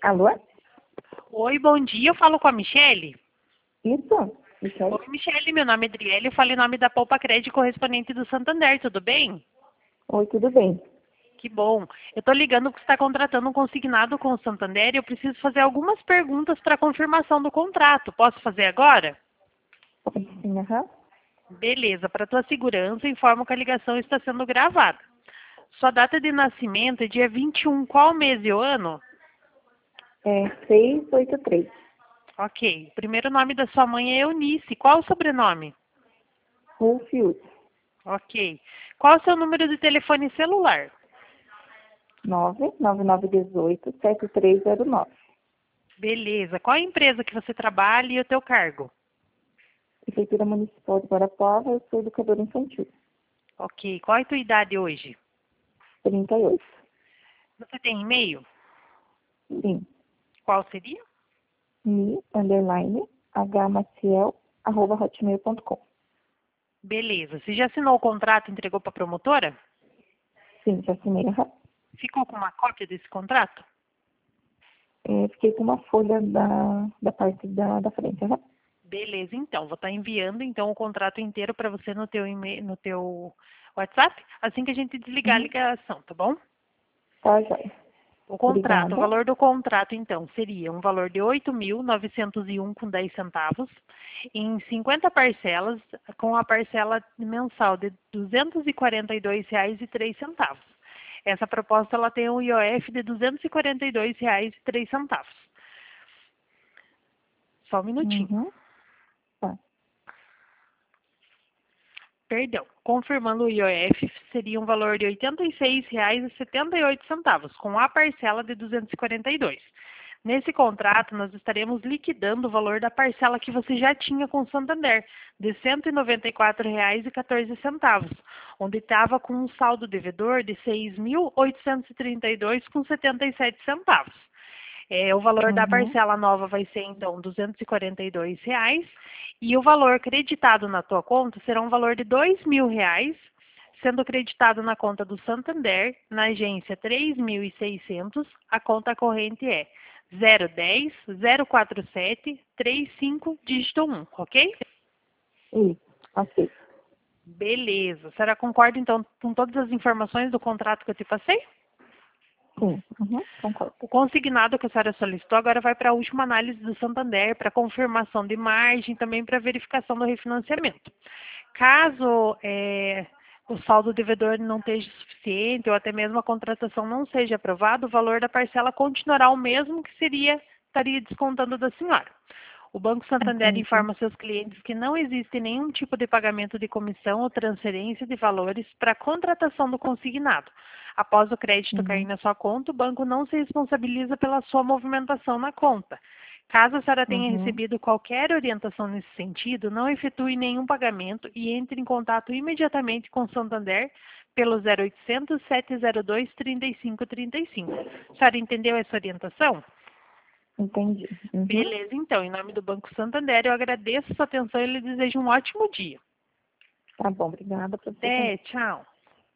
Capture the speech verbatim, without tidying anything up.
Alô? Oi, bom dia. Eu falo com a Michele. Isso? Michele? Oi, Michele. Meu nome é Adriele. Eu falo em nome da Poupa Crédito correspondente do Santander. Tudo bem? Oi, tudo bem? Que bom. Eu estou ligando porque você está contratando um consignado com o Santander e eu preciso fazer algumas perguntas para confirmação do contrato. Posso fazer agora? Pode sim, aham. Beleza. Para tua segurança, informo que a ligação está sendo gravada. Sua data de nascimento é dia vinte e um. Qual mês e o ano? É seis oito três. Ok. O primeiro nome da sua mãe é Eunice. Qual o sobrenome? Rufius. Ok. Qual o seu número de telefone celular? nove nove nove um oito sete três zero nove. Beleza. Qual a empresa que você trabalha e o teu cargo? Prefeitura Municipal de Guarapuava, eu sou educadora infantil. Ok. Qual é a tua idade hoje? trinta e oito. Você tem e-mail? Sim. Qual seria? Mi, underline, hmaciel, arroba hotmail ponto com. Beleza. Você já assinou o contrato e entregou para a promotora? Sim, já assinei, aham. Ficou com uma cópia desse contrato? É, fiquei com uma folha da, da parte da, da frente, aham. Beleza, então. Vou estar enviando então o contrato inteiro para você no teu e-mail, no teu WhatsApp, assim que a gente desligar a Uhum. ligação, tá bom? Tá, joia. O contrato, o Obrigada. valor do contrato, então, seria um valor de oito mil novecentos e um com dez centavos, em cinquenta parcelas, com a parcela mensal de duzentos e quarenta e dois reais e três centavos. Essa proposta ela tem um I O F de duzentos e quarenta e dois reais e três centavos. Só um minutinho. Uhum. Tá. Perdão. Confirmando o I O F, seria um valor de oitenta e seis reais e setenta e oito centavos, com a parcela de duzentos e quarenta e dois. Nesse contrato, nós estaremos liquidando o valor da parcela que você já tinha com o Santander, de cento e noventa e quatro reais e quatorze centavos, onde estava com um saldo devedor de seis mil oitocentos e trinta e dois reais com setenta e sete centavos. É, o valor da Uhum. parcela nova vai ser, então, duzentos e quarenta e dois reais e o valor creditado na tua conta será um valor de dois mil reais, sendo creditado na conta do Santander, na agência três mil e seiscentos, a conta corrente é zero dez, zero quatro sete, trinta e cinco, dígito um, ok? Isso. Ok. Beleza. A senhora concorda, então, com todas as informações do contrato que eu te passei? Sim. Uhum. Concordo. O consignado que a senhora solicitou agora vai para a última análise do Santander, para confirmação de margem, também para verificação do refinanciamento. Caso é, o saldo devedor não esteja suficiente ou até mesmo a contratação não seja aprovada, o valor da parcela continuará o mesmo que seria estaria descontando da senhora. O Banco Santander Entendi. informa seus clientes que não existe nenhum tipo de pagamento de comissão ou transferência de valores para a contratação do consignado. Após o crédito cair Uhum. na sua conta, o banco não se responsabiliza pela sua movimentação na conta. Caso a senhora tenha Uhum. recebido qualquer orientação nesse sentido, não efetue nenhum pagamento e entre em contato imediatamente com o Santander pelo zero oitocentos, sete zero dois, trinta e cinco trinta e cinco. A senhora entendeu essa orientação? Entendi. Uhum. Beleza, então, em nome do Banco Santander, eu agradeço a sua atenção e lhe desejo um ótimo dia. Tá bom, obrigada para você também. Até, tchau.